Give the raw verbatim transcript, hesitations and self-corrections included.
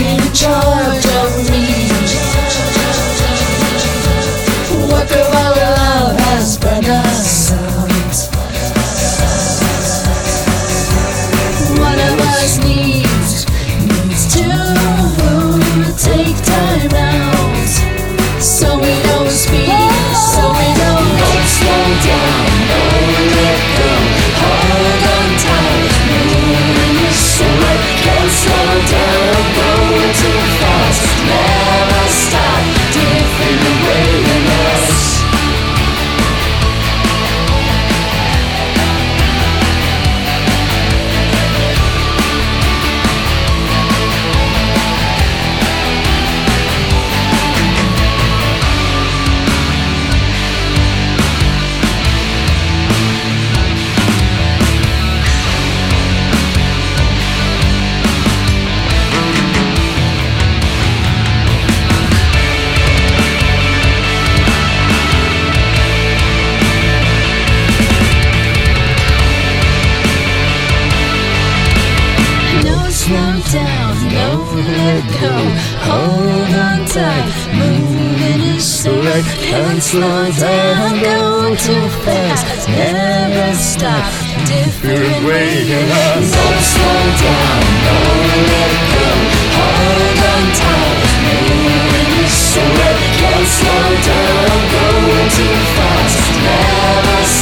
in charge of me. What the our love has burned us out. One of us needs needs to take time out, so we don't speak, so we don't don't slow down, don't let go, hold on tight, moving is so right, can't slow down, going too fast, never stop, different way than us. Slow down, no let go, hold on tight, moving is so right, can't slow down, go too fast, never stop, different way than us. Don't slow down, no let go, hold on tight, moving is so right, can't slow down, go too fast, never stop.